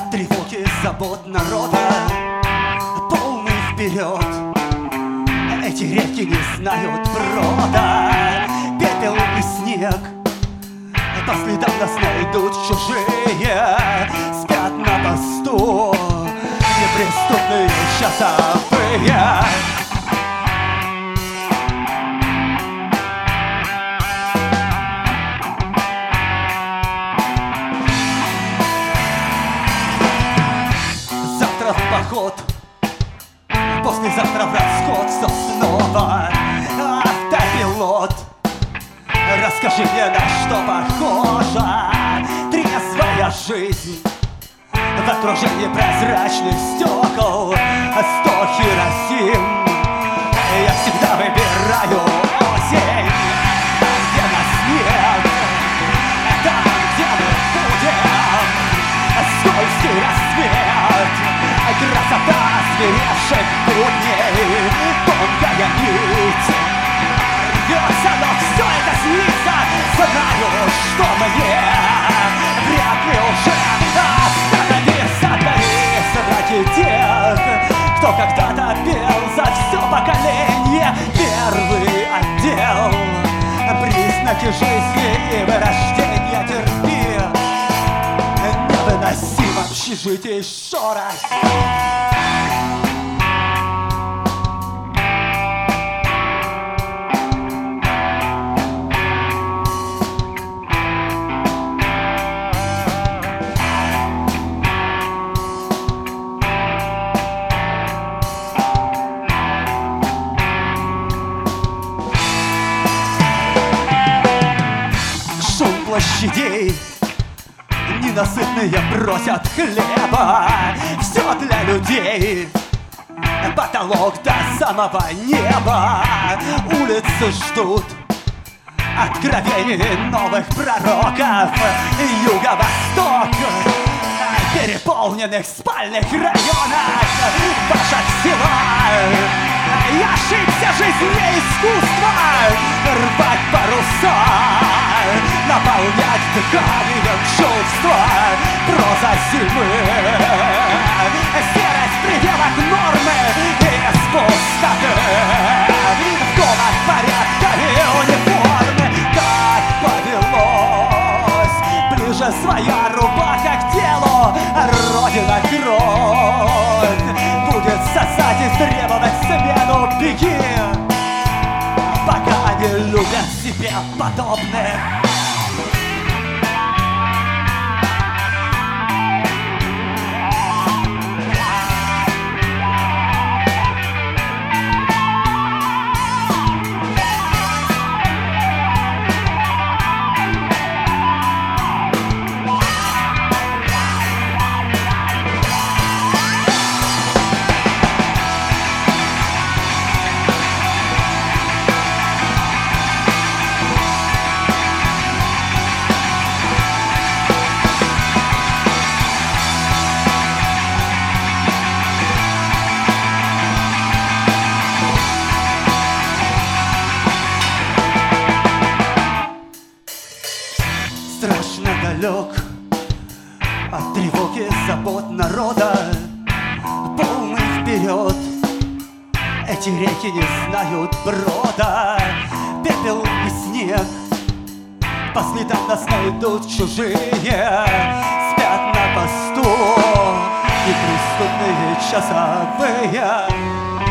От тревоги забот народа полный вперед. Эти реки не знают брода. Пепел и снег по следам нас найдут чужие. Спят на посту неприступные часовые. Завтра в поход, послезавтра в расход. Снова автопилот. Расскажи мне, на что похожа трезвая жизнь в окружении прозрачных стекол. 100 Хиросим. Я всегда выбираю осень, где нас нет, там, где мы будем. Скользкий рассвет, красота зверевших будней, тонкая нить рвется, но все это снится. Знаю, что мне вряд ли уже остановиться. Ради тех, кто когда-то пел за все поколение. Первый отдел, признаки жизни и вырождения. Терпи, невыносим общежитие шорох. Площадей ненасытные просят хлеба. Все для людей, потолок до самого неба. Улицы ждут откровений новых пророков. Юго-восток переполненных спальных районах. Ваша сила, я ошибся, жизнь не искусство. Рвать паруса, наполнять дыханием чувства. Проза зимы, серость в пределах нормы и пустоты. Голод порядка и униформы. Как повелось, ближе своя рубаха к телу. Родина кровь будет сосать и требовать смену. Беги, пока не любят себе подобных. Страшно далек от тревоги забот народа, полный вперед. Эти реки не знают брода. Пепел и снег по следам нас найдут чужие. Спят на посту неприступные часовые.